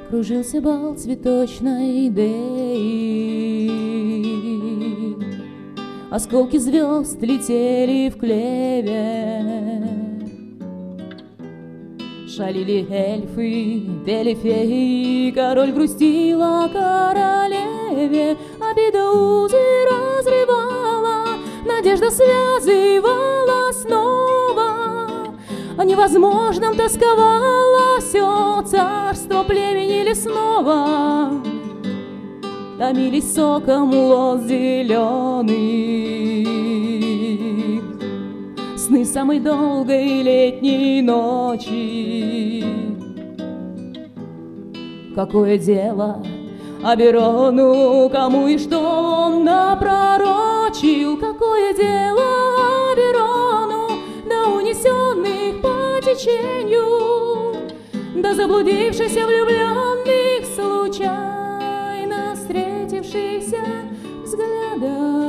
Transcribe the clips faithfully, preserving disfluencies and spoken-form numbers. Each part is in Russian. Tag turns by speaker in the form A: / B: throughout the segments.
A: Кружился бал цветочной Деи, осколки звезд летели в клевер, шалили эльфы, пели феи, король грустил о королеве, обида узы разрывала, надежда связывала снова, о невозможном тосковало все царство племени лесного, томились соком лоз зеленых сны самой долгой летней ночи. Какое дело Аберону, кому и что он напророчил? Какое дело Аберону до унесенных по течению, до заблудившихся влюбленных, случайно встретившихся взглядом?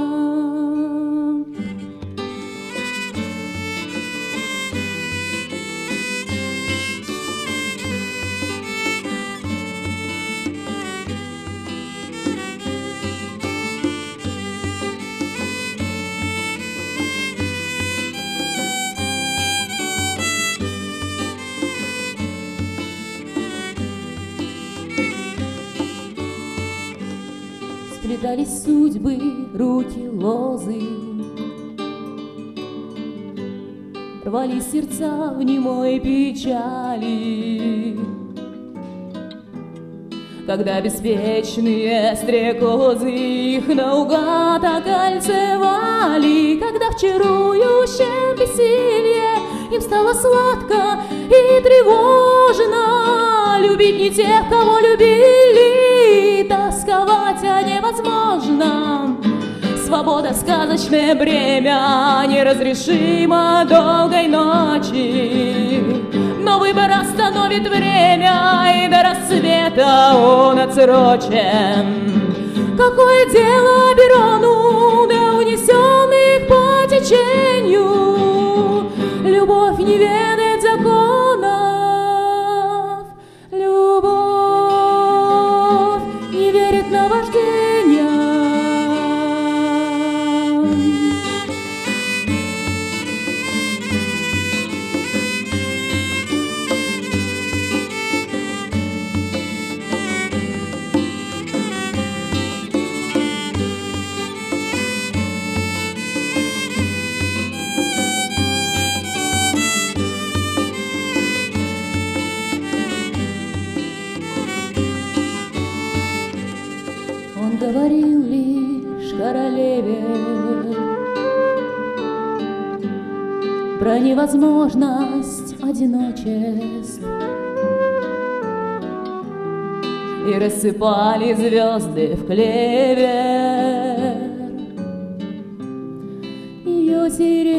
A: Сплетались судьбы, руки лозы, рвали сердца в немой печали, когда беспечные стрекозы их наугад окольцевали, когда в чарующем веселье им стало сладко и тревожно любить не тех, кого любили, тосковать о невозможном. Свобода — сказочное бремя, неразрешимо долгой ночи, но выбор остановит время, и до рассвета он отсрочен. Какое дело Аберону до унесенных по течению? Любовь не ведает законов, любовь не верит наваждениям. Он говорил лишь королеве про невозможность одиночеств, и рассыпали звезды в клевер ее серебро.